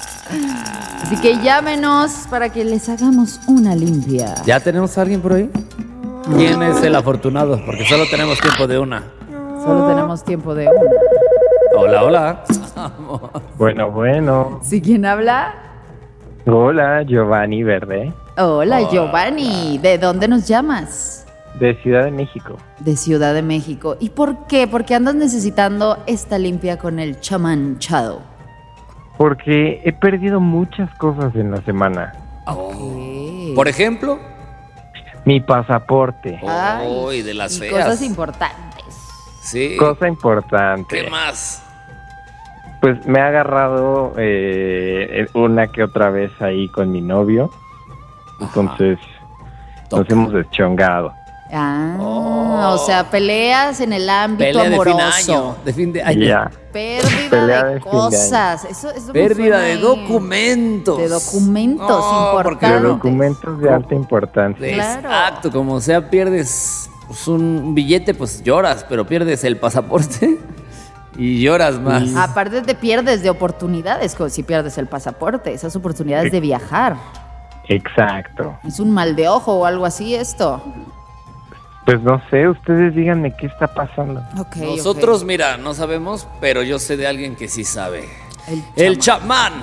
Así que llámenos para que les hagamos una limpia. ¿Ya tenemos a alguien por ahí? ¿Quién es el afortunado? Porque solo tenemos tiempo de una. Solo tenemos tiempo de una. Hola, hola. Bueno, bueno. ¿Sí quién habla? Hola, Giovanni Verde, Hola, Giovanni. ¿De dónde nos llamas? de Ciudad de México. De Ciudad de México. ¿Y por qué? Porque andas necesitando esta limpia con el chamán Chado. Porque he perdido muchas cosas en la semana. Ok. Por ejemplo. Mi pasaporte. Ay, Uy, de las y feas. cosas importantes. Sí. Cosa importante. ¿Qué más? Pues me ha agarrado eh, una que otra vez ahí con mi novio. Entonces nos Toca. hemos deschongado. Ah, Oh. o sea, peleas en el ámbito Pelea de fin de amoroso. año. De fin de año. Ya. Pérdida Pelea de de fin de cosas. Eso, eso me Pérdida suena de ahí. documentos. De documentos No, porque De importantes. documentos de alta importancia. Claro. Exacto, como sea pierdes pues, un billete, pues lloras, pero pierdes el pasaporte y lloras más. Aparte te pierdes de oportunidades co- si pierdes el pasaporte, esas oportunidades de viajar. Exacto. Es un mal de ojo o algo así esto. Pues no sé, ustedes díganme qué está pasando. Ok, Nosotros, mira, no sabemos, pero yo sé de alguien que sí sabe. ok. El chamán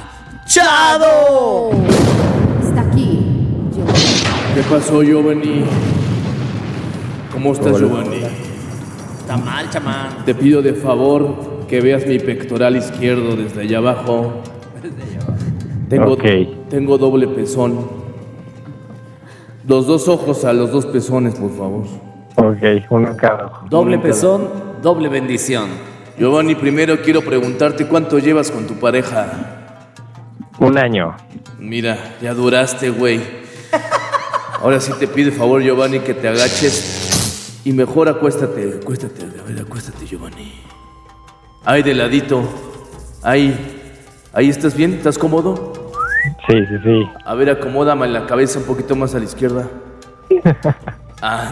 Chado. Está aquí. ¿Qué pasó, Giovanni? ¿Cómo estás, Giovanni? Está mal, chamán. Te pido de favor que veas mi pectoral izquierdo desde allá abajo. Tengo, Ok. tengo doble pezón. Los dos ojos a los dos pezones, por favor. Ok, uno cada ojo. Doble pezón, doble bendición. Giovanni, primero quiero preguntarte cuánto llevas con tu pareja. Un año. Mira, ya duraste, güey. Ahora sí te pido de favor, Giovanni, que te agaches y mejor acuéstate. Acuéstate, a ver, acuéstate, Giovanni. Ahí de ladito. Ahí. ¿Ahí estás bien? ¿Estás cómodo? Sí, sí, sí. A ver, acomódame la cabeza un poquito más a la izquierda. Ah.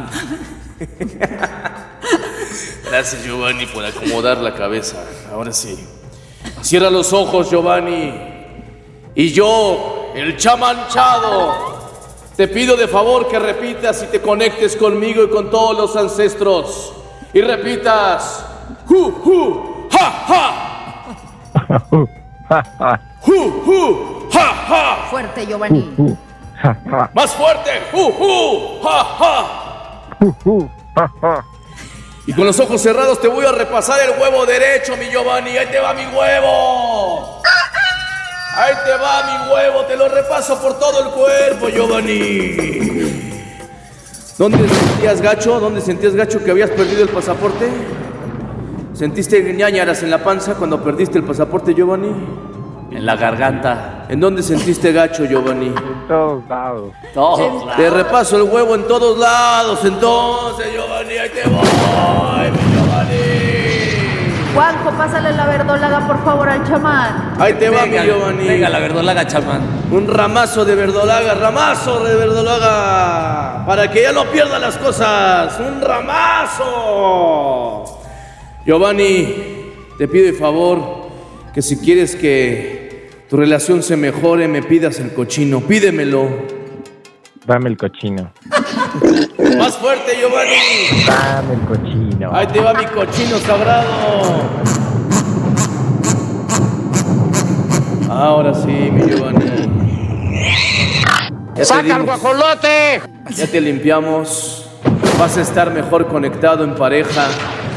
Gracias, Giovanni, por acomodar la cabeza. Ahora sí. Cierra los ojos, Giovanni. Y yo, el chamanchado, te pido de favor que repitas y te conectes conmigo y con todos los ancestros. Y repitas: ¡Hu, hu, ja, ja! ¡Hu, hu, ja, ja! Fuerte, Giovanni. Uh, ¡Más fuerte! ¡Uh, uh! ¡Ja, ja! Uh, uh, ja, ja. Y con los ojos cerrados te voy a repasar el huevo derecho, mi Giovanni. ¡Ahí te va mi huevo! ¡Ahí te va mi huevo! Te lo repaso por todo el cuerpo, Giovanni. ¿Dónde sentías gacho? ¿Dónde sentías gacho que habías perdido el pasaporte? ¿Sentiste ñañaras en la panza cuando perdiste el pasaporte, Giovanni? En la garganta. ¿En dónde sentiste gacho, Giovanni? En todos lados. Todos lados. Te repaso el huevo en todos lados, entonces, Giovanni, ahí te voy, mi Giovanni. Juanjo, pásale la verdolaga, por favor, al chamán. Ahí te va, Venga, mi Giovanni. Venga, la verdolaga, chamán. Un ramazo de verdolaga, ramazo de verdolaga, para que ya no pierda las cosas. ¡Un ramazo! Giovanni, te pido el favor que si quieres que tu relación se mejore, me pidas el cochino. Pídemelo. Dame el cochino. Más fuerte, Giovanni. Dame el cochino. Ahí te va mi cochino sagrado. Ahora sí, mi Giovanni. Ya ¡saca el guajolote! Ya te limpiamos. Vas a estar mejor conectado en pareja.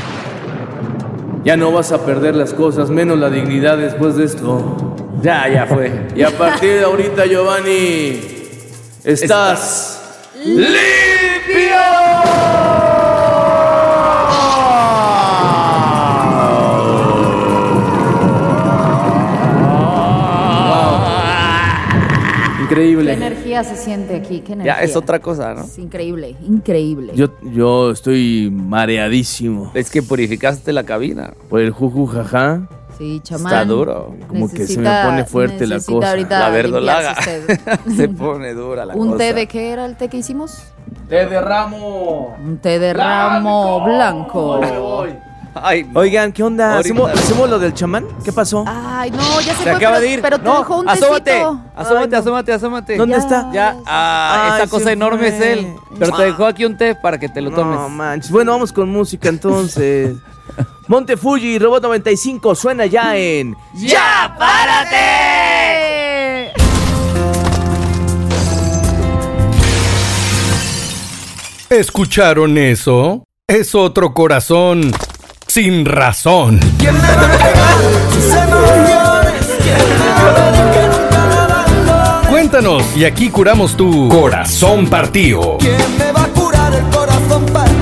Ya no vas a perder las cosas, menos la dignidad después de esto. Ya, ya fue. Y a partir de ahorita, Giovanni, estás limpio. Increíble. Qué energía se siente aquí, qué energía. Ya es otra cosa, ¿no? Es increíble, increíble. Yo, yo estoy mareadísimo. Es que purificaste la cabina. Por el juju jaja. Sí, chamán. Está duro. Como que se me pone fuerte la necesita cosa. ahorita La verdolaga. limpiarse usted. Se pone dura la ¿Un cosa. té de qué era el té que hicimos? Té de ramo. Un té de ramo blanco. Me voy. Ay, no. Oigan, ¿qué onda? Ahorita. ¿Hacemos, hacemos lo del chamán? ¿Qué pasó? Ay, no, ya se, Se fue, acaba pero, de ir. pero te No, dejó un asómate. tecito. Asómate, asómate, asómate. ¿Dónde Ya. está? Ya, ah, Ay, esa cosa se enorme fue. es él. Pero te dejó aquí un té para que te lo tomes. No manches. Bueno, vamos con música entonces. Monte Fuji, Robot noventa y cinco, suena ya en... ¡Ya, párate! ¿Escucharon eso? Es otro corazón sin razón. Cuéntanos y aquí curamos tu corazón partido. ¿Quién me va a curar el corazón partido?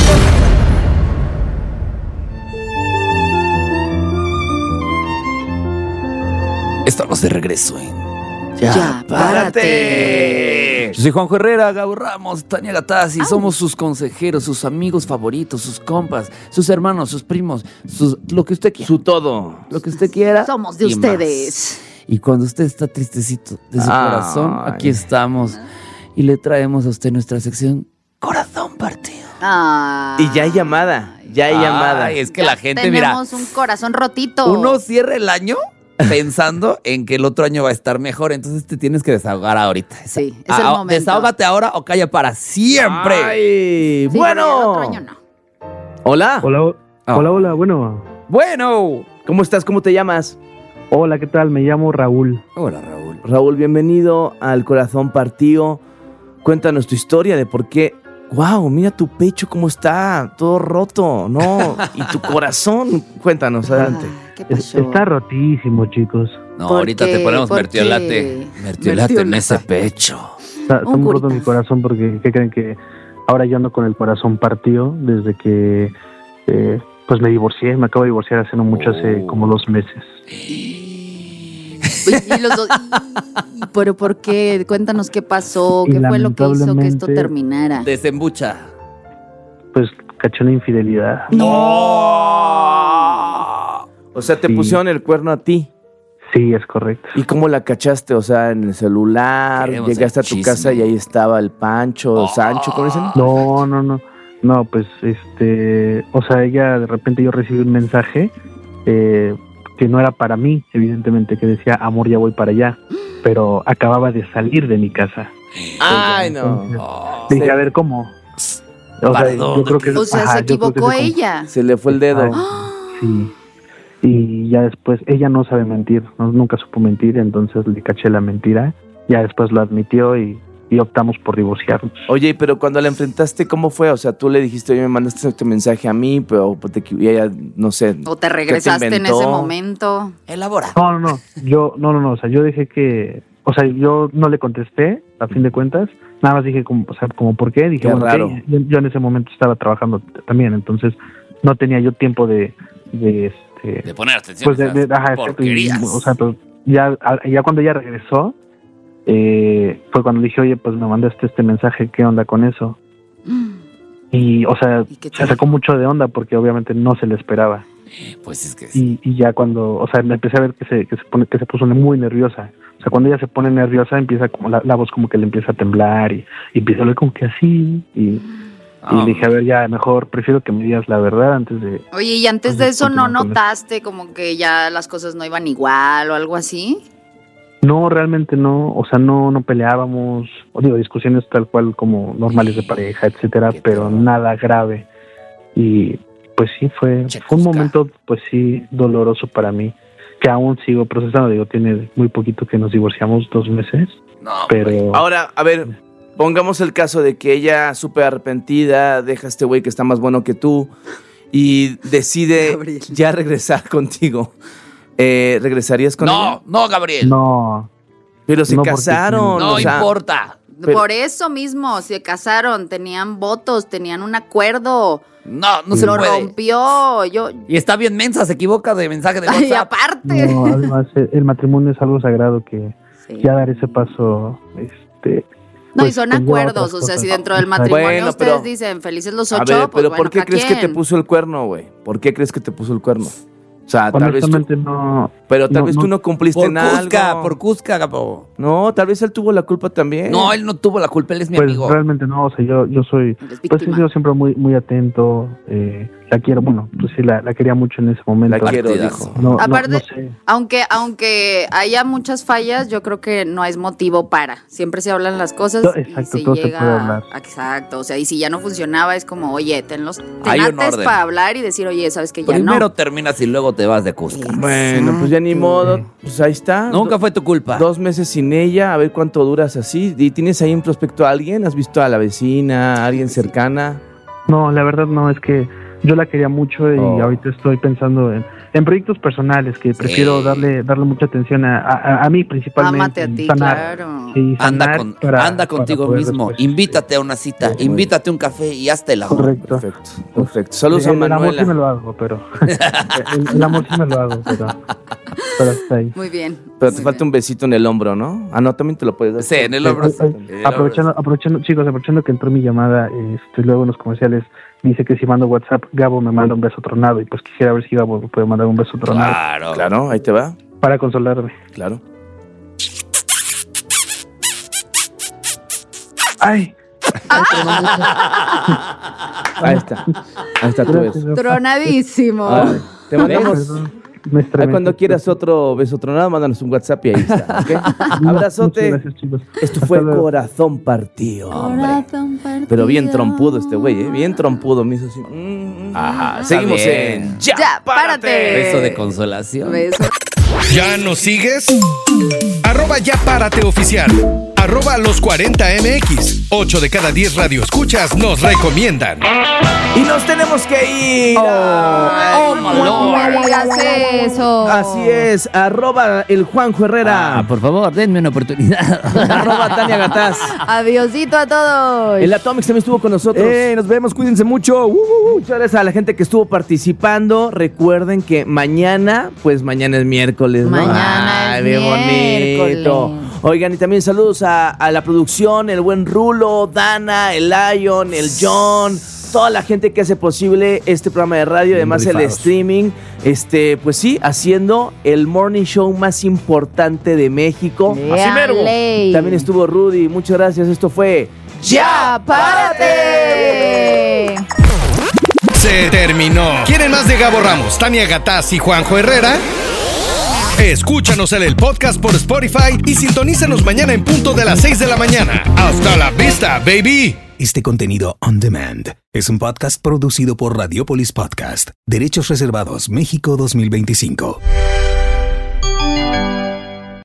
Estamos de regreso en... Ya, párate. Yo soy Juanjo Herrera, Gabo Ramos, Tania Gataz y somos sus consejeros, sus amigos favoritos, sus compas, sus hermanos, sus primos, sus, lo que usted quiera. Su todo. Lo que usted quiera. Somos de y ustedes. más. Y cuando usted está tristecito de su Ay. corazón, aquí estamos y le traemos a usted nuestra sección Corazón Partido. Ah. Y ya hay llamada. Ya hay Ay, llamada. es que la gente, mira, Tenemos un corazón rotito. uno cierra el año pensando en que el otro año va a estar mejor, entonces te tienes que desahogar ahorita. Sí, es Ah, el ah, momento. Desahógate ahora o calla para siempre. Ay, Sí, bueno. pero el otro año no. Hola. Hola, Ah. hola, hola, bueno. Bueno. ¿Cómo estás? ¿Cómo te llamas? Hola, ¿qué tal? Me llamo Raúl. Hola, Raúl. Raúl, bienvenido al Corazón Partido. Cuéntanos tu historia de por qué. Wow, mira tu pecho cómo está, todo roto, ¿no? Y tu corazón. Cuéntanos, adelante. Ah, ¿Qué Es- pasó? Está rotísimo, chicos. No, ¿Por ahorita qué? te ponemos ¿Por mertiolate. qué? Mertiolate en Mertiolate. ese pecho. Está, está Un muy roto curita. mi corazón porque, ¿qué creen? Que ahora yo ando con el corazón partido desde que eh, pues me divorcié. Me acabo de divorciar hace no mucho, hace Oh. como dos meses. Y, y los dos. y- ¿Pero por qué? Cuéntanos qué pasó, qué Y fue lo que hizo que esto lamentablemente- terminara. Desembucha. Pues caché una infidelidad. ¡No! O sea, te Sí. pusieron el cuerno a ti. Sí, es correcto. ¿Y cómo la cachaste? O sea, en el celular, Queremos llegaste a el tu chisme. casa y ahí estaba el Pancho, Oh. Sancho, ¿cómo dicen? No, no, no. No, pues, este, o sea, ella de repente yo recibí un mensaje eh, que no era para mí, evidentemente, que decía, amor, ya voy para allá, pero acababa de salir de mi casa. Ay, no. Entonces, Oh. dije, a ver, ¿cómo? O ¿Para sea, dónde yo creo que O sea, ajá, se yo creo que equivocó se con- ella. Se le fue el dedo. Ay, sí. Y ya después, ella no sabe mentir, no- nunca supo mentir, entonces le caché la mentira. Ya después lo admitió y y optamos por divorciarnos. Oye, pero cuando la enfrentaste, ¿cómo fue? O sea, tú le dijiste, oye, me mandaste este mensaje a mí, pero te, y ella, no sé. O te regresaste te en ese momento. Elabora. No, no, no, yo, no, no, no, o sea, yo dejé que, o sea, yo no le contesté, a fin de cuentas, nada más dije, como, o sea, como, ¿por qué? Dije, Qué bueno, raro. okay. yo, yo en ese momento estaba trabajando también, entonces no tenía yo tiempo de, de este, De poner atención pues de, a esas de, ajá, exacto, y, porquerías. o sea, pues, ya, ya cuando ella regresó, eh, fue cuando dije, oye, pues me mandaste este mensaje, ¿qué onda con eso? Y, o sea, se sacó mucho de onda porque obviamente no se le esperaba. Pues es que sí. Y, y ya cuando, o sea, me empecé a ver que se, que se pone, que se puso muy nerviosa. O sea, cuando ella se pone nerviosa, empieza como la, la voz como que le empieza a temblar y, y empieza a hablar como que así. Y, Oh. y le dije, a ver, ya mejor prefiero que me digas la verdad antes de... Oye, ¿y antes de eso no notaste como que ya las cosas no iban igual o algo así? No, realmente no, o sea, no, no peleábamos, o digo, discusiones tal cual como normales de pareja, etcétera, pero nada grave. Y pues sí, fue, fue un momento, pues sí, doloroso para mí, que aún sigo procesando. Digo, tiene muy poquito que nos divorciamos, dos meses, no, pero... Ahora, a ver, pongamos el caso de que ella, súper arrepentida, deja a este güey que está más bueno que tú y decide Gabriel. ya regresar contigo. Eh, ¿Regresarías con no, ella? No, Gabriel. No. Pero se no casaron. No o sea, importa. pero- Por eso mismo, se casaron, tenían votos, tenían un acuerdo. No, no se Lo puede. rompió. Yo, Y está bien mensa, se equivoca de mensaje de y WhatsApp. aparte. No, además, eh, el matrimonio es algo sagrado que Sí. ya dar ese paso, este... No, y pues, son conlleva acuerdos, otras o sea, cosas. si dentro del Exacto. matrimonio Bueno, ustedes pero- dicen felices los A ocho, ver, pues pero bueno, ¿por qué cada crees que te quien. puso el cuerno, güey? ¿Por qué crees que te puso el cuerno? O sea, tal vez tú, Honestamente no... pero tal no, vez no. tú no cumpliste Por en Cusca, algo. por Cusca, Gabo. No, tal vez él tuvo la culpa también. No, él no tuvo la culpa, él es mi Pues amigo. realmente no, o sea, yo, yo soy, Eres pues he víctima. sido siempre muy, muy atento, eh, la quiero, bueno, pues sí, la, la quería mucho en ese momento. La quiero, Partidazo. dijo. No, no, Aparte, no sé. aunque, aunque haya muchas fallas, yo creo que no es motivo para. Siempre se hablan las cosas No, y exacto, se todo se llega puede a- hablar. Exacto, o sea, y si ya no funcionaba es como, oye, ten los Hay un tenates orden. para hablar y decir, oye, sabes que ya Primero no. terminas y luego te vas de Cusca. Bueno, pues ya ni modo. Pues ahí está. Nunca fue tu culpa. Dos meses sin ella, a ver cuánto duras así. ¿Y tienes ahí en prospecto a alguien? ¿Has visto a la vecina, a alguien cercana? No, la verdad no, es que yo la quería mucho y Oh. ahorita estoy pensando en, en proyectos personales que prefiero darle darle mucha atención a, a, a mí principalmente. Ámate a en ti, sanar. claro. Sí, Anda, sanar con, para- anda para contigo poder mismo, después- invítate a una cita, Bueno. invítate un café y hazte el amor. Correcto. Perfecto, perfecto. Saludos a el, el amor sí me Manuela. lo hago, pero el, el amor sí me lo hago, pero, pero hasta ahí. Muy bien. Pero te muy falta bien. un besito en el hombro, ¿no? Ah, no, también te lo puedes dar. Sí, en el hombro. Ay, ay, En el aprovechando, hombro. aprovechando, chicos, aprovechando que entró mi llamada, este, luego en los comerciales dice que si mando WhatsApp, Gabo me manda un beso tronado y pues quisiera ver si Gabo me puede mandar un beso tronado Claro. Claro, ahí te va. para consolarme. Claro. Ay, Ahí está. Ahí está tu gracias, beso. Gabo. Tronadísimo. Ay, te mandamos. Perdón, me Ahí estremecí. cuando quieras otro beso tronado, mándanos un WhatsApp y ahí está, ¿ok? Muchas Abrazote. gracias, chicos. Esto Hasta fue luego. Corazón Partido, hombre. Corazón partido. Pero bien trompudo este güey, ¿eh? Bien trompudo, me hizo así. Mm, mm. Ajá, está Seguimos bien. en Ya, Ya, párate. Beso de consolación. Beso. ¿Ya nos sigues? Arroba Ya Párate Oficial. Arroba Los cuarenta M X. ocho de cada diez radioescuchas nos recomiendan. Y nos tenemos que ir. Oh, my No lord. me digas eso. Así es, arroba el Juanjo Herrera, Ah, por favor, denme una oportunidad. arroba Tania Gataz. Adiosito a todos. El Atomics también estuvo con nosotros. ¡Eh! Nos vemos, cuídense mucho. Uh, uh, uh. Muchas gracias a la gente que estuvo participando. Recuerden que mañana, pues mañana es miércoles, ¿no? Mañana es qué bonito. miércoles. Oigan, y también saludos a, a la producción, el buen Rulo, Dana, el Lion, el John, toda la gente que hace posible este programa de radio, además el rifados. streaming. Este, pues sí, haciendo el morning show más importante de México. Léale. También estuvo Rudy, muchas gracias. Esto fue ¡Ya, párate! Se terminó. ¿Quieren más de Gabo Ramos, Tania Gataz y Juanjo Herrera? Escúchanos en el podcast por Spotify y sintonízanos mañana en punto de las seis de la mañana. ¡Hasta la vista, baby! Este contenido on demand es un podcast producido por Radiopolis Podcast, Derechos Reservados, México dos mil veinticinco.